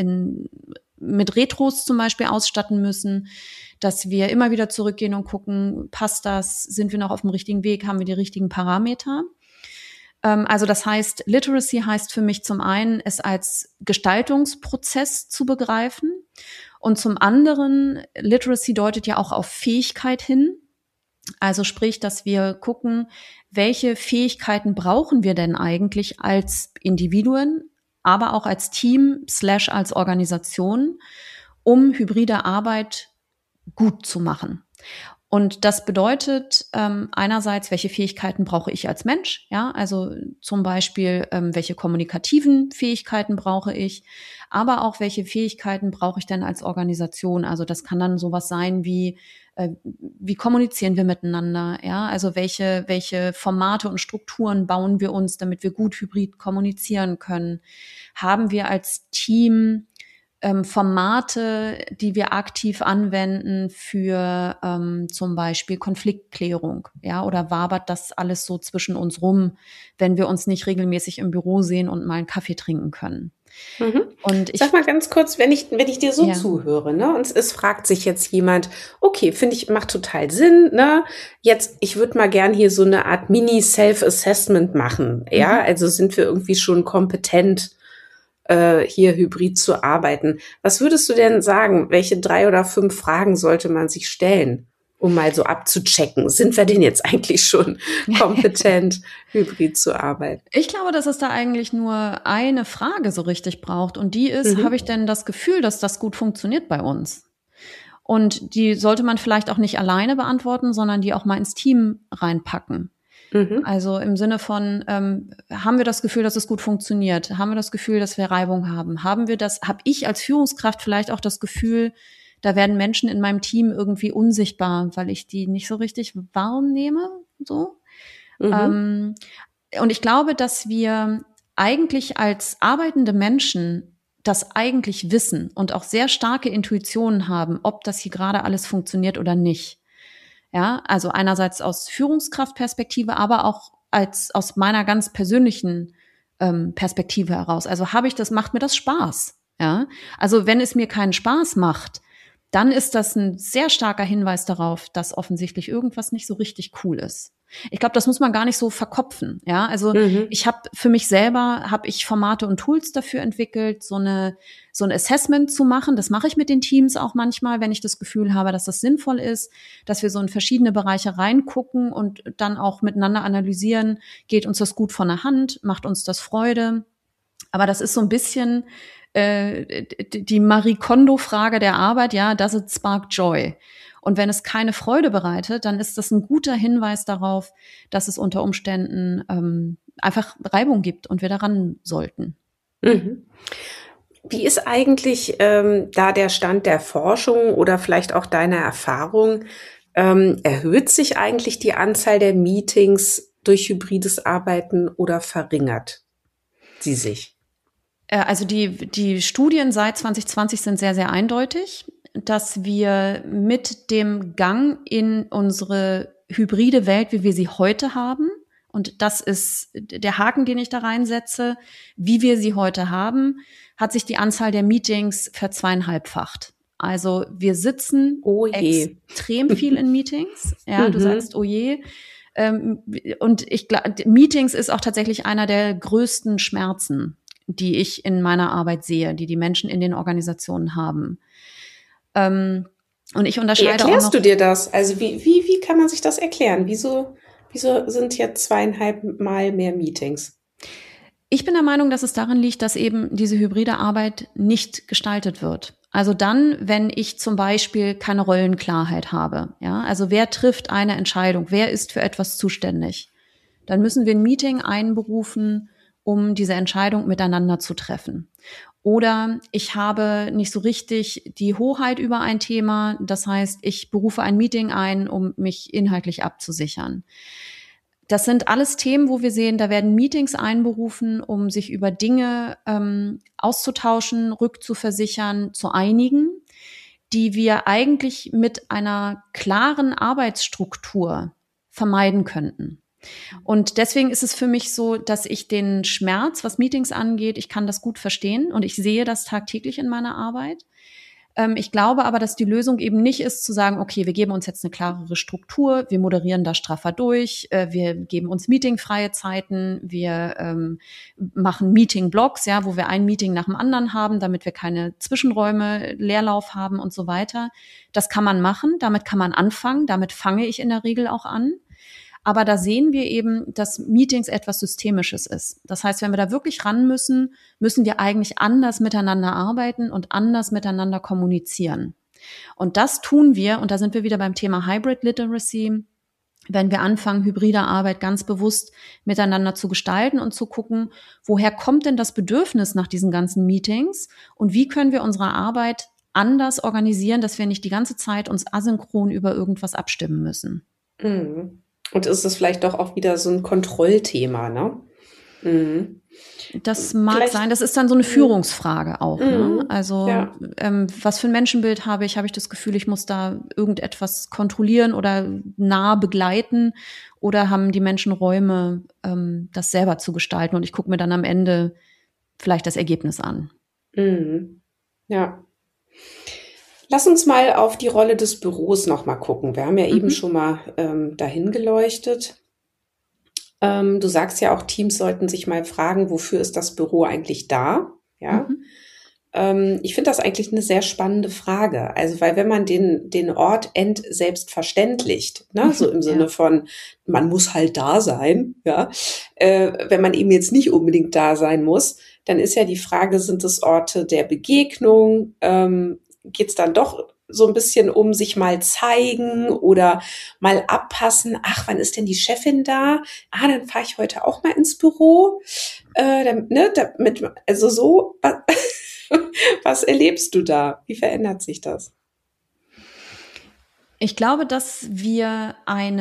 Speaker 1: mit Retros zum Beispiel ausstatten müssen, dass wir immer wieder zurückgehen und gucken, passt das, sind wir noch auf dem richtigen Weg, haben wir die richtigen Parameter. Also das heißt, Literacy heißt für mich zum einen, es als Gestaltungsprozess zu begreifen und zum anderen, Literacy deutet ja auch auf Fähigkeit hin. Also sprich, dass wir gucken, welche Fähigkeiten brauchen wir denn eigentlich als Individuen, aber auch als Team / als Organisation, um hybride Arbeit gut zu machen. Und das bedeutet einerseits, welche Fähigkeiten brauche ich als Mensch? Ja, also zum Beispiel, welche kommunikativen Fähigkeiten brauche ich, aber auch welche Fähigkeiten brauche ich denn als Organisation? Also das kann dann sowas sein wie kommunizieren wir miteinander? Ja, also welche Formate und Strukturen bauen wir uns, damit wir gut hybrid kommunizieren können? Haben wir als Team Formate, die wir aktiv anwenden für zum Beispiel Konfliktklärung, ja, oder wabert das alles so zwischen uns rum, wenn wir uns nicht regelmäßig im Büro sehen und mal einen Kaffee trinken können?
Speaker 2: Und sag mal ganz kurz, wenn ich dir so zuhöre, ne, und es fragt sich jetzt jemand, okay, finde ich, macht total Sinn, ne, jetzt, ich würde mal gern hier so eine Art Mini-Self-Assessment machen, ja, also sind wir irgendwie schon kompetent, hier hybrid zu arbeiten. Was würdest du denn sagen? Welche 3 oder 5 Fragen sollte man sich stellen, um mal so abzuchecken? Sind wir denn jetzt eigentlich schon kompetent, hybrid zu arbeiten?
Speaker 1: Ich glaube, dass es da eigentlich nur eine Frage so richtig braucht. Und die ist, habe ich denn das Gefühl, dass das gut funktioniert bei uns? Und die sollte man vielleicht auch nicht alleine beantworten, sondern die auch mal ins Team reinpacken. Also im Sinne von, haben wir das Gefühl, dass es gut funktioniert? Haben wir das Gefühl, dass wir Reibung haben? Habe ich als Führungskraft vielleicht auch das Gefühl, da werden Menschen in meinem Team irgendwie unsichtbar, weil ich die nicht so richtig wahrnehme, so? Und ich glaube, dass wir eigentlich als arbeitende Menschen das eigentlich wissen und auch sehr starke Intuitionen haben, ob das hier gerade alles funktioniert oder nicht. Ja, also einerseits aus Führungskraftperspektive, aber auch aus meiner ganz persönlichen Perspektive heraus. Also macht mir das Spaß? Ja, also wenn es mir keinen Spaß macht, dann ist das ein sehr starker Hinweis darauf, dass offensichtlich irgendwas nicht so richtig cool ist. Ich glaube, das muss man gar nicht so verkopfen. Ja, also ich habe für mich selber Formate und Tools dafür entwickelt, so ein Assessment zu machen. Das mache ich mit den Teams auch manchmal, wenn ich das Gefühl habe, dass das sinnvoll ist, dass wir so in verschiedene Bereiche reingucken und dann auch miteinander analysieren, geht uns das gut von der Hand, macht uns das Freude. Aber das ist so ein bisschen die Marie Kondo-Frage der Arbeit, ja, does it spark joy? Und wenn es keine Freude bereitet, dann ist das ein guter Hinweis darauf, dass es unter Umständen einfach Reibung gibt und wir daran sollten.
Speaker 2: Wie ist eigentlich da der Stand der Forschung oder vielleicht auch deine Erfahrung? Erhöht sich eigentlich die Anzahl der Meetings durch hybrides Arbeiten oder verringert sie sich?
Speaker 1: Also die Studien seit 2020 sind sehr, sehr eindeutig, dass wir mit dem Gang in unsere hybride Welt, wie wir sie heute haben, und das ist der Haken, den ich da reinsetze, wie wir sie heute haben, hat sich die Anzahl der Meetings verzweieinhalbfacht. Also wir sitzen extrem viel in Meetings. Ja, du sagst, oh je. Und ich glaube, Meetings ist auch tatsächlich einer der größten Schmerzen, die ich in meiner Arbeit sehe, die Menschen in den Organisationen haben. Und ich unterscheide auch noch.
Speaker 2: Wie erklärst du dir das? Also wie kann man sich das erklären? Wieso sind jetzt 2,5 Mal mehr Meetings?
Speaker 1: Ich bin der Meinung, dass es darin liegt, dass eben diese hybride Arbeit nicht gestaltet wird. Also dann, wenn ich zum Beispiel keine Rollenklarheit habe, ja, also wer trifft eine Entscheidung, wer ist für etwas zuständig, dann müssen wir ein Meeting einberufen, um diese Entscheidung miteinander zu treffen. Oder ich habe nicht so richtig die Hoheit über ein Thema, das heißt, ich berufe ein Meeting ein, um mich inhaltlich abzusichern. Das sind alles Themen, wo wir sehen, da werden Meetings einberufen, um sich über Dinge auszutauschen, rückzuversichern, zu einigen, die wir eigentlich mit einer klaren Arbeitsstruktur vermeiden könnten. Und deswegen ist es für mich so, dass ich den Schmerz, was Meetings angeht, ich kann das gut verstehen und ich sehe das tagtäglich in meiner Arbeit. Ich glaube aber, dass die Lösung eben nicht ist, zu sagen, okay, wir geben uns jetzt eine klarere Struktur, wir moderieren da straffer durch, wir geben uns meetingfreie Zeiten, wir machen Meeting-Blocks, ja, wo wir ein Meeting nach dem anderen haben, damit wir keine Zwischenräume, Leerlauf haben und so weiter. Das kann man machen, damit kann man anfangen, damit fange ich in der Regel auch an. Aber da sehen wir eben, dass Meetings etwas Systemisches ist. Das heißt, wenn wir da wirklich ran müssen, müssen wir eigentlich anders miteinander arbeiten und anders miteinander kommunizieren. Und das tun wir, und da sind wir wieder beim Thema Hybrid Literacy, wenn wir anfangen, hybride Arbeit ganz bewusst miteinander zu gestalten und zu gucken, woher kommt denn das Bedürfnis nach diesen ganzen Meetings und wie können wir unsere Arbeit anders organisieren, dass wir nicht die ganze Zeit uns asynchron über irgendwas abstimmen müssen.
Speaker 2: Mhm. Und ist es vielleicht doch auch wieder so ein Kontrollthema, ne? Mhm.
Speaker 1: Das mag vielleicht sein, das ist dann so eine Führungsfrage auch. Ne? Also ja. Was für ein Menschenbild habe ich? Habe ich das Gefühl, ich muss da irgendetwas kontrollieren oder nah begleiten? Oder haben die Menschen Räume, das selber zu gestalten? Und ich gucke mir dann am Ende vielleicht das Ergebnis an.
Speaker 2: Mhm. Ja. Lass uns mal auf die Rolle des Büros noch mal gucken. Wir haben ja eben schon mal dahin geleuchtet. Du sagst ja auch, Teams sollten sich mal fragen, wofür ist das Büro eigentlich da? Ja. Ich finde das eigentlich eine sehr spannende Frage. Also, weil wenn man den Ort selbstverständlicht, ne, so im Sinne von, man muss halt da sein, ja, wenn man eben jetzt nicht unbedingt da sein muss, dann ist ja die Frage, sind es Orte der Begegnung? Geht es dann doch so ein bisschen um sich mal zeigen oder mal abpassen. Ach, wann ist denn die Chefin da? Ah, dann fahre ich heute auch mal ins Büro. Also so, was erlebst du da? Wie verändert sich das?
Speaker 1: Ich glaube, dass wir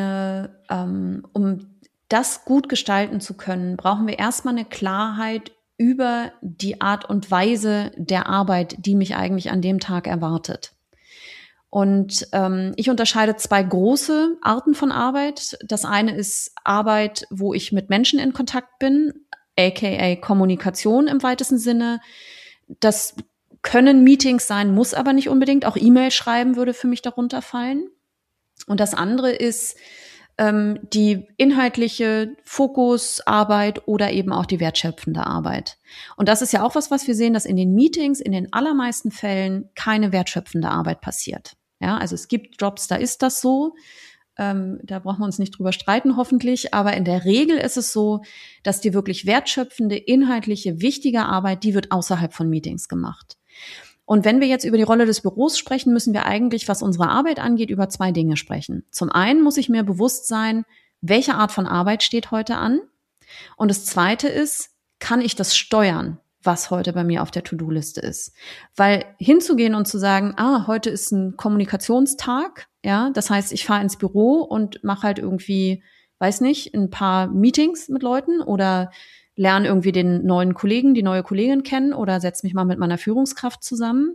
Speaker 1: um das gut gestalten zu können, brauchen wir erstmal eine Klarheit über die Art und Weise der Arbeit, die mich eigentlich an dem Tag erwartet. Und ich unterscheide 2 große Arten von Arbeit. Das eine ist Arbeit, wo ich mit Menschen in Kontakt bin, aka Kommunikation im weitesten Sinne. Das können Meetings sein, muss aber nicht unbedingt. Auch E-Mail schreiben würde für mich darunter fallen. Und das andere ist die inhaltliche Fokusarbeit oder eben auch die wertschöpfende Arbeit. Und das ist ja auch was wir sehen, dass in den Meetings in den allermeisten Fällen keine wertschöpfende Arbeit passiert. Ja, also es gibt Jobs, da ist das so. Da brauchen wir uns nicht drüber streiten, hoffentlich. Aber in der Regel ist es so, dass die wirklich wertschöpfende, inhaltliche, wichtige Arbeit, die wird außerhalb von Meetings gemacht. Und wenn wir jetzt über die Rolle des Büros sprechen, müssen wir eigentlich, was unsere Arbeit angeht, über 2 Dinge sprechen. Zum einen muss ich mir bewusst sein, welche Art von Arbeit steht heute an? Und das Zweite ist, kann ich das steuern, was heute bei mir auf der To-Do-Liste ist? Weil hinzugehen und zu sagen, heute ist ein Kommunikationstag, ja, das heißt, ich fahre ins Büro und mache halt irgendwie, weiß nicht, ein paar Meetings mit Leuten oder lerne irgendwie den neuen Kollegen, die neue Kollegin kennen oder setze mich mal mit meiner Führungskraft zusammen.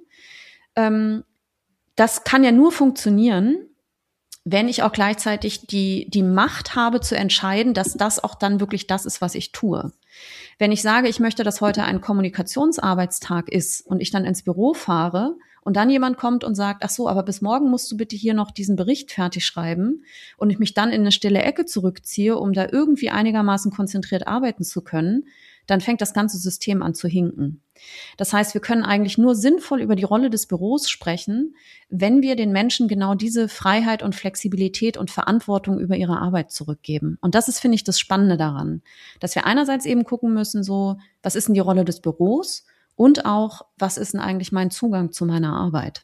Speaker 1: Das kann ja nur funktionieren, wenn ich auch gleichzeitig die Macht habe zu entscheiden, dass das auch dann wirklich das ist, was ich tue. Wenn ich sage, ich möchte, dass heute ein Kommunikationsarbeitstag ist und ich dann ins Büro fahre und dann jemand kommt und sagt, ach so, aber bis morgen musst du bitte hier noch diesen Bericht fertig schreiben und ich mich dann in eine stille Ecke zurückziehe, um da irgendwie einigermaßen konzentriert arbeiten zu können, dann fängt das ganze System an zu hinken. Das heißt, wir können eigentlich nur sinnvoll über die Rolle des Büros sprechen, wenn wir den Menschen genau diese Freiheit und Flexibilität und Verantwortung über ihre Arbeit zurückgeben. Und das ist, finde ich, das Spannende daran, dass wir einerseits eben gucken müssen, so, was ist denn die Rolle des Büros und auch, was ist denn eigentlich mein Zugang zu meiner Arbeit?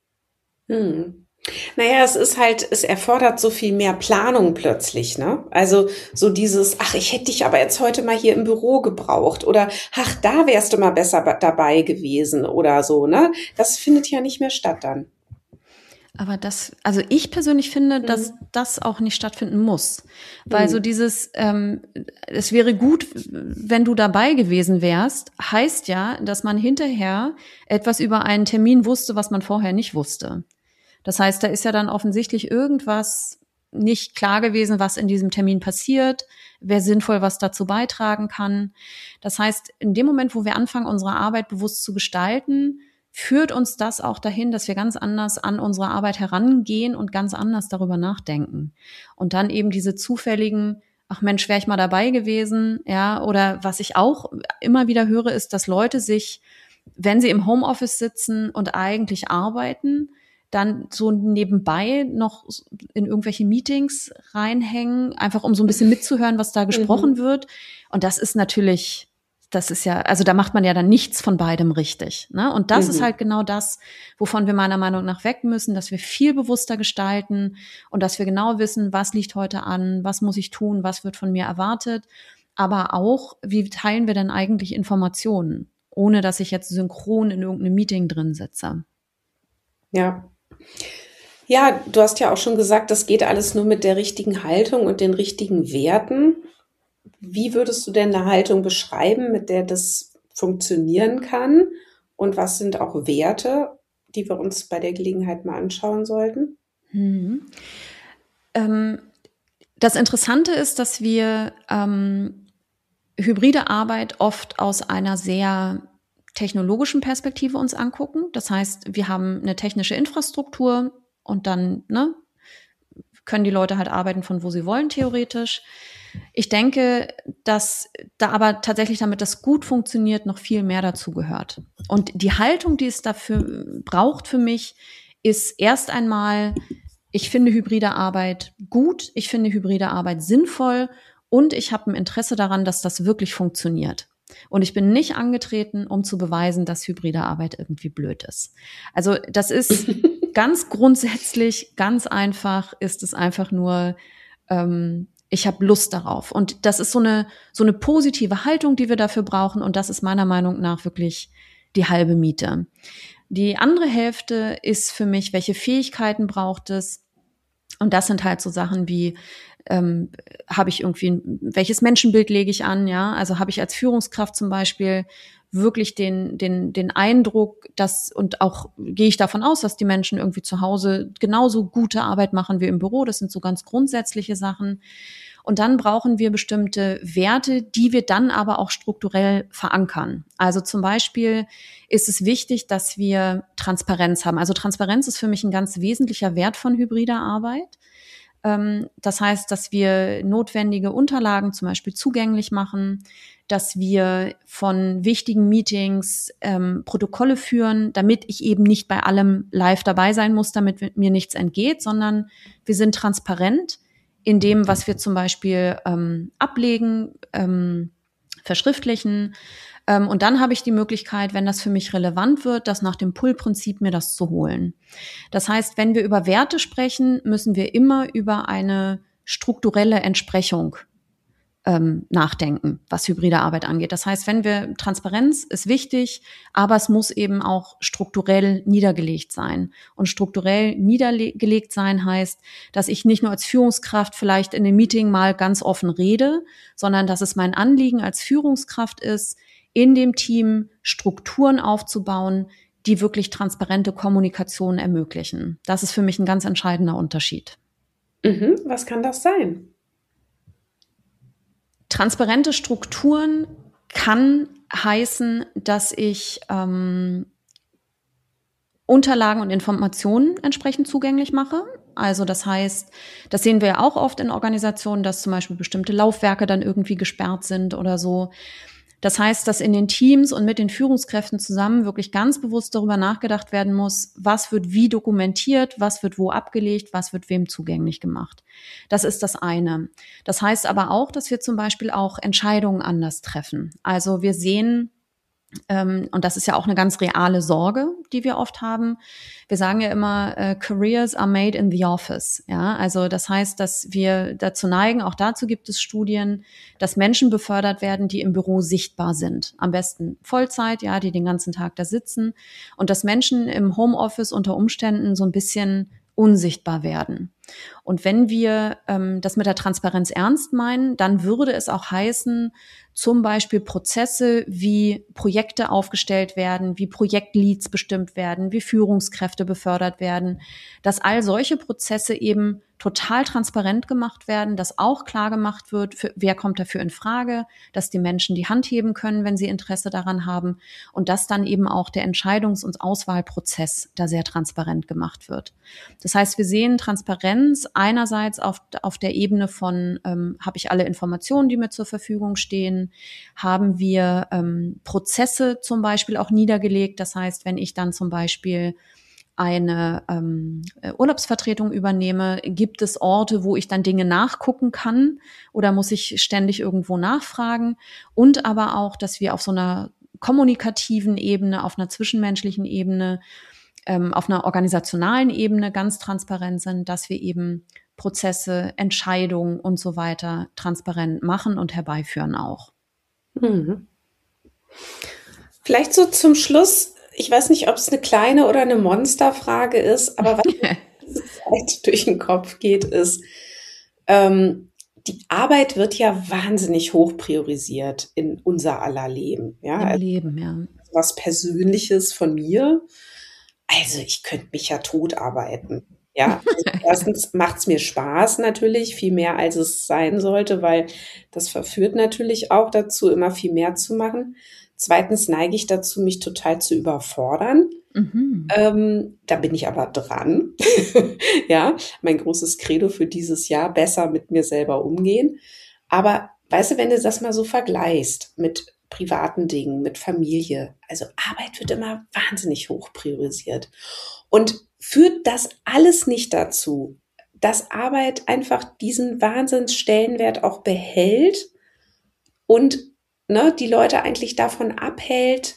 Speaker 2: Naja, es ist halt, es erfordert so viel mehr Planung plötzlich, ne? Also so dieses, ach, ich hätte dich aber jetzt heute mal hier im Büro gebraucht oder ach, da wärst du mal besser dabei gewesen oder so, ne? Das findet ja nicht mehr statt dann.
Speaker 1: Aber also ich persönlich finde, dass das auch nicht stattfinden muss. Weil so dieses, es wäre gut, wenn du dabei gewesen wärst, heißt ja, dass man hinterher etwas über einen Termin wusste, was man vorher nicht wusste. Das heißt, da ist ja dann offensichtlich irgendwas nicht klar gewesen, was in diesem Termin passiert, wer sinnvoll was dazu beitragen kann. Das heißt, in dem Moment, wo wir anfangen, unsere Arbeit bewusst zu gestalten, führt uns das auch dahin, dass wir ganz anders an unsere Arbeit herangehen und ganz anders darüber nachdenken. Und dann eben diese zufälligen, ach Mensch, wäre ich mal dabei gewesen, ja, oder was ich auch immer wieder höre, ist, dass Leute sich, wenn sie im Homeoffice sitzen und eigentlich arbeiten, dann so nebenbei noch in irgendwelche Meetings reinhängen, einfach um so ein bisschen mitzuhören, was da gesprochen wird. Und das ist natürlich, das ist ja, also da macht man ja dann nichts von beidem richtig, ne? Und das ist halt genau das, wovon wir meiner Meinung nach weg müssen, dass wir viel bewusster gestalten und dass wir genau wissen, was liegt heute an, was muss ich tun, was wird von mir erwartet, aber auch, wie teilen wir denn eigentlich Informationen, ohne dass ich jetzt synchron in irgendeinem Meeting drin sitze.
Speaker 2: Ja. Ja, du hast ja auch schon gesagt, das geht alles nur mit der richtigen Haltung und den richtigen Werten. Wie würdest du denn eine Haltung beschreiben, mit der das funktionieren kann? Und was sind auch Werte, die wir uns bei der Gelegenheit mal anschauen sollten?
Speaker 1: Das Interessante ist, dass wir hybride Arbeit oft aus einer sehr technologischen Perspektive uns angucken. Das heißt, wir haben eine technische Infrastruktur und dann können die Leute halt arbeiten, von wo sie wollen, theoretisch. Ich denke, dass da aber tatsächlich, damit das gut funktioniert, noch viel mehr dazu gehört. Und die Haltung, die es dafür braucht für mich, ist erst einmal, ich finde hybride Arbeit gut, ich finde hybride Arbeit sinnvoll und ich habe ein Interesse daran, dass das wirklich funktioniert. Und ich bin nicht angetreten, um zu beweisen, dass hybride Arbeit irgendwie blöd ist. Also das ist ganz grundsätzlich, ganz einfach, ist es einfach nur, ich habe Lust darauf. Und das ist so eine positive Haltung, die wir dafür brauchen. Und das ist meiner Meinung nach wirklich die halbe Miete. Die andere Hälfte ist für mich, welche Fähigkeiten braucht es? Und das sind halt so Sachen wie, habe ich irgendwie, welches Menschenbild lege ich an, ja? Also habe ich als Führungskraft zum Beispiel wirklich den Eindruck, und auch gehe ich davon aus, dass die Menschen irgendwie zu Hause genauso gute Arbeit machen wie im Büro. Das sind so ganz grundsätzliche Sachen. Und dann brauchen wir bestimmte Werte, die wir dann aber auch strukturell verankern. Also zum Beispiel ist es wichtig, dass wir Transparenz haben. Also Transparenz ist für mich ein ganz wesentlicher Wert von hybrider Arbeit. Das heißt, dass wir notwendige Unterlagen zum Beispiel zugänglich machen, dass wir von wichtigen Meetings Protokolle führen, damit ich eben nicht bei allem live dabei sein muss, damit mir nichts entgeht, sondern wir sind transparent in dem, was wir zum Beispiel ablegen, verschriftlichen. Und dann habe ich die Möglichkeit, wenn das für mich relevant wird, das nach dem Pull-Prinzip mir das zu holen. Das heißt, wenn wir über Werte sprechen, müssen wir immer über eine strukturelle Entsprechung nachdenken, was hybride Arbeit angeht. Das heißt, Transparenz ist wichtig, aber es muss eben auch strukturell niedergelegt sein. Und strukturell niedergelegt sein heißt, dass ich nicht nur als Führungskraft vielleicht in einem Meeting mal ganz offen rede, sondern dass es mein Anliegen als Führungskraft ist, in dem Team Strukturen aufzubauen, die wirklich transparente Kommunikation ermöglichen. Das ist für mich ein ganz entscheidender Unterschied.
Speaker 2: Was kann das sein?
Speaker 1: Transparente Strukturen kann heißen, dass ich Unterlagen und Informationen entsprechend zugänglich mache. Also das heißt, das sehen wir ja auch oft in Organisationen, dass zum Beispiel bestimmte Laufwerke dann irgendwie gesperrt sind oder so. Das heißt, dass in den Teams und mit den Führungskräften zusammen wirklich ganz bewusst darüber nachgedacht werden muss, was wird wie dokumentiert, was wird wo abgelegt, was wird wem zugänglich gemacht. Das ist das eine. Das heißt aber auch, dass wir zum Beispiel auch Entscheidungen anders treffen. Also wir sehen, und das ist ja auch eine ganz reale Sorge, die wir oft haben. Wir sagen ja immer, careers are made in the office. Ja, also das heißt, dass wir dazu neigen, auch dazu gibt es Studien, dass Menschen befördert werden, die im Büro sichtbar sind. Am besten Vollzeit, ja, die den ganzen Tag da sitzen. Und dass Menschen im Homeoffice unter Umständen so ein bisschen unsichtbar werden. Und wenn wir das mit der Transparenz ernst meinen, dann würde es auch heißen, zum Beispiel Prozesse, wie Projekte aufgestellt werden, wie Projektleads bestimmt werden, wie Führungskräfte befördert werden, dass all solche Prozesse eben total transparent gemacht werden, dass auch klar gemacht wird, wer kommt dafür in Frage, dass die Menschen die Hand heben können, wenn sie Interesse daran haben und dass dann eben auch der Entscheidungs- und Auswahlprozess da sehr transparent gemacht wird. Das heißt, wir sehen Transparenz einerseits auf der Ebene von, habe ich alle Informationen, die mir zur Verfügung stehen, haben wir Prozesse zum Beispiel auch niedergelegt. Das heißt, wenn ich dann zum Beispiel eine Urlaubsvertretung übernehme, gibt es Orte, wo ich dann Dinge nachgucken kann oder muss ich ständig irgendwo nachfragen? Und aber auch, dass wir auf so einer kommunikativen Ebene, auf einer zwischenmenschlichen Ebene, auf einer organisationalen Ebene ganz transparent sind, dass wir eben Prozesse, Entscheidungen und so weiter transparent machen und herbeiführen auch.
Speaker 2: Mhm. Vielleicht so zum Schluss, ich weiß nicht, ob es eine kleine oder eine Monsterfrage ist, aber was mir durch den Kopf geht, ist, die Arbeit wird ja wahnsinnig hoch priorisiert in unser aller Leben. Ja?
Speaker 1: Im Leben, ja.
Speaker 2: Was Persönliches von mir. Also ich könnte mich ja tot arbeiten. Ja, also erstens macht es mir Spaß natürlich, viel mehr als es sein sollte, weil das verführt natürlich auch dazu, immer viel mehr zu machen. Zweitens neige ich dazu, mich total zu überfordern.
Speaker 1: Mhm.
Speaker 2: Da bin ich aber dran. Ja, mein großes Credo für dieses Jahr, besser mit mir selber umgehen. Aber weißt du, wenn du das mal so vergleichst mit privaten Dingen, mit Familie, also Arbeit wird immer wahnsinnig hoch priorisiert. Und führt das alles nicht dazu, dass Arbeit einfach diesen Wahnsinnsstellenwert auch behält und die Leute eigentlich davon abhält,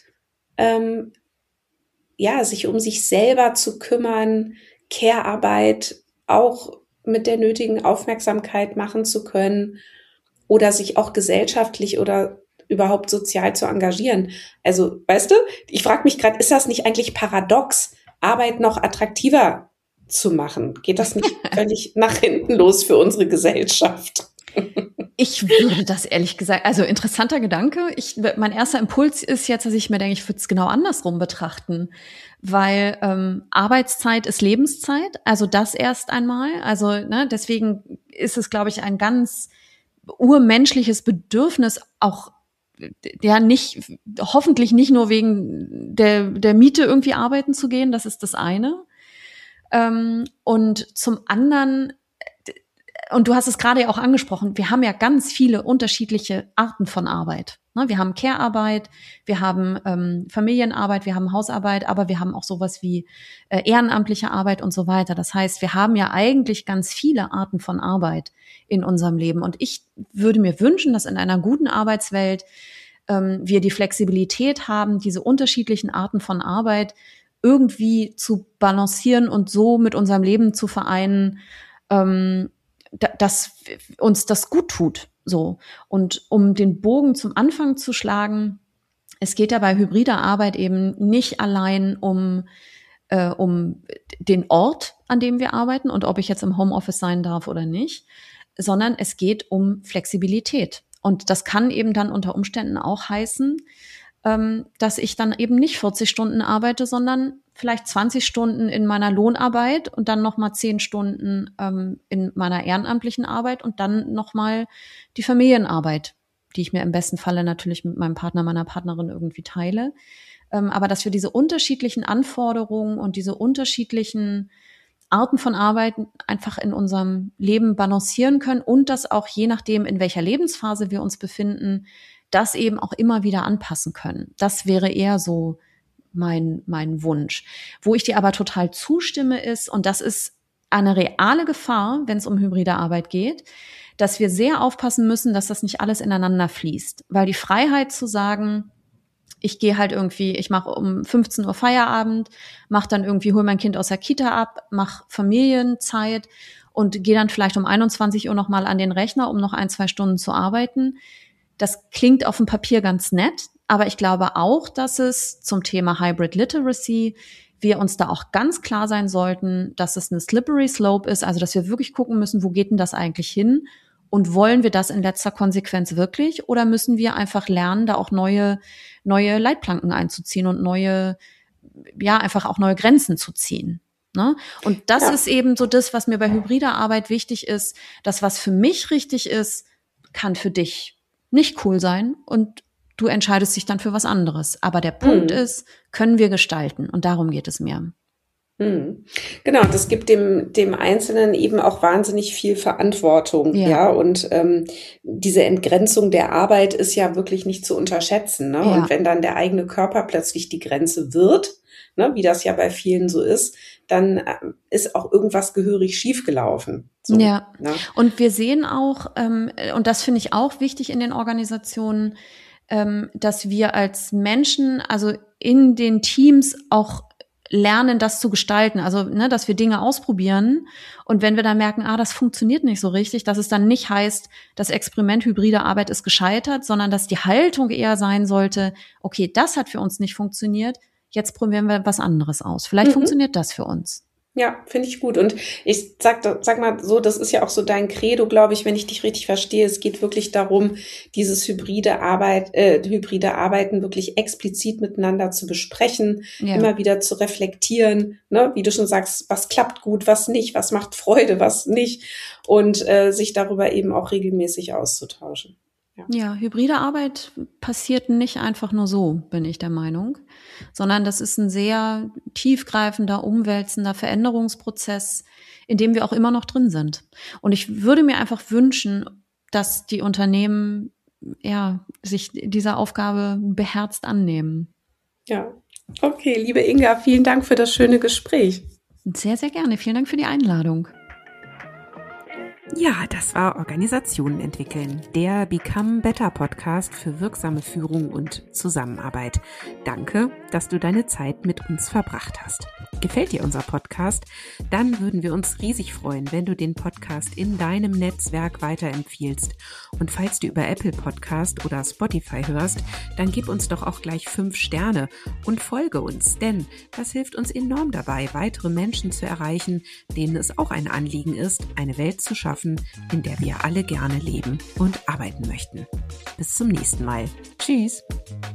Speaker 2: sich um sich selber zu kümmern, Care-Arbeit auch mit der nötigen Aufmerksamkeit machen zu können oder sich auch gesellschaftlich oder überhaupt sozial zu engagieren. Also, weißt du, ich frage mich gerade, ist das nicht eigentlich paradox, Arbeit noch attraktiver zu machen? Geht das nicht völlig nach hinten los für unsere Gesellschaft?
Speaker 1: Ich würde das ehrlich gesagt, also interessanter Gedanke. Mein erster Impuls ist jetzt, dass ich mir denke, ich würde es genau andersrum betrachten, weil Arbeitszeit ist Lebenszeit, also das erst einmal. Also deswegen ist es, glaube ich, ein ganz urmenschliches Bedürfnis, auch ja hoffentlich nicht nur wegen der Miete irgendwie arbeiten zu gehen, das ist das eine. Und zum anderen, und du hast es gerade ja auch angesprochen, wir haben ja ganz viele unterschiedliche Arten von Arbeit. Wir haben Care-Arbeit, wir haben Familienarbeit, wir haben Hausarbeit, aber wir haben auch sowas wie ehrenamtliche Arbeit und so weiter. Das heißt, wir haben ja eigentlich ganz viele Arten von Arbeit in unserem Leben. Und ich würde mir wünschen, dass in einer guten Arbeitswelt wir die Flexibilität haben, diese unterschiedlichen Arten von Arbeit irgendwie zu balancieren und so mit unserem Leben zu vereinen, dass uns das gut tut. So. Und um den Bogen zum Anfang zu schlagen, es geht ja bei hybrider Arbeit eben nicht allein um den Ort, an dem wir arbeiten und ob ich jetzt im Homeoffice sein darf oder nicht, sondern es geht um Flexibilität. Und das kann eben dann unter Umständen auch heißen, dass ich dann eben nicht 40 Stunden arbeite, sondern vielleicht 20 Stunden in meiner Lohnarbeit und dann nochmal 10 Stunden in meiner ehrenamtlichen Arbeit und dann nochmal die Familienarbeit, die ich mir im besten Falle natürlich mit meinem Partner, meiner Partnerin irgendwie teile. Aber dass wir diese unterschiedlichen Anforderungen und diese unterschiedlichen Arten von Arbeit einfach in unserem Leben balancieren können und das auch je nachdem, in welcher Lebensphase wir uns befinden, das eben auch immer wieder anpassen können. Das wäre eher so mein Wunsch. Wo ich dir aber total zustimme ist, und das ist eine reale Gefahr, wenn es um hybride Arbeit geht, dass wir sehr aufpassen müssen, dass das nicht alles ineinander fließt. Weil die Freiheit zu sagen, ich gehe halt irgendwie, ich mache um 15 Uhr Feierabend, mache dann irgendwie, hole mein Kind aus der Kita ab, mache Familienzeit und gehe dann vielleicht um 21 Uhr nochmal an den Rechner, um noch 1-2 Stunden zu arbeiten. Das klingt auf dem Papier ganz nett, aber ich glaube auch, dass es zum Thema Hybrid Literacy wir uns da auch ganz klar sein sollten, dass es eine slippery slope ist, also dass wir wirklich gucken müssen, wo geht denn das eigentlich hin? Und wollen wir das in letzter Konsequenz wirklich? Oder müssen wir einfach lernen, da auch neue Leitplanken einzuziehen und einfach auch neue Grenzen zu ziehen? Ne? Und das ist eben so das, was mir bei hybrider Arbeit wichtig ist. Das, was für mich richtig ist, kann für dich nicht cool sein und du entscheidest dich dann für was anderes. Aber der Punkt ist, können wir gestalten? Und darum geht es mir.
Speaker 2: Genau, das gibt dem Einzelnen eben auch wahnsinnig viel Verantwortung, ja, und diese Entgrenzung der Arbeit ist ja wirklich nicht zu unterschätzen, ne? Ja. Und wenn dann der eigene Körper plötzlich die Grenze wird, ne, wie das ja bei vielen so ist, dann ist auch irgendwas gehörig schiefgelaufen. So,
Speaker 1: ja, ne? Und wir sehen auch, und das finde ich auch wichtig in den Organisationen, dass wir als Menschen, also in den Teams auch lernen, das zu gestalten, also dass wir Dinge ausprobieren und wenn wir dann merken, das funktioniert nicht so richtig, dass es dann nicht heißt, das Experiment hybride Arbeit ist gescheitert, sondern dass die Haltung eher sein sollte, okay, das hat für uns nicht funktioniert, jetzt probieren wir was anderes aus. Vielleicht funktioniert das für uns.
Speaker 2: Ja, finde ich gut. Und ich sag mal so, das ist ja auch so dein Credo, glaube ich, wenn ich dich richtig verstehe. Es geht wirklich darum, dieses hybride Arbeiten wirklich explizit miteinander zu besprechen, immer wieder zu reflektieren, ne? Wie du schon sagst, was klappt gut, was nicht, was macht Freude, was nicht und sich darüber eben auch regelmäßig auszutauschen.
Speaker 1: Ja, hybride Arbeit passiert nicht einfach nur so, bin ich der Meinung, sondern das ist ein sehr tiefgreifender, umwälzender Veränderungsprozess, in dem wir auch immer noch drin sind. Und ich würde mir einfach wünschen, dass die Unternehmen sich dieser Aufgabe beherzt annehmen.
Speaker 2: Ja, okay, liebe Inga, vielen Dank für das schöne Gespräch.
Speaker 1: Sehr, sehr gerne. Vielen Dank für die Einladung.
Speaker 2: Ja, das war Organisationen entwickeln, der Become Better Podcast für wirksame Führung und Zusammenarbeit. Danke, dass du deine Zeit mit uns verbracht hast. Gefällt dir unser Podcast? Dann würden wir uns riesig freuen, wenn du den Podcast in deinem Netzwerk weiterempfiehlst. Und falls du über Apple Podcast oder Spotify hörst, dann gib uns doch auch gleich 5 Sterne und folge uns, denn das hilft uns enorm dabei, weitere Menschen zu erreichen, denen es auch ein Anliegen ist, eine Welt zu schaffen, in der wir alle gerne leben und arbeiten möchten. Bis zum nächsten Mal. Tschüss!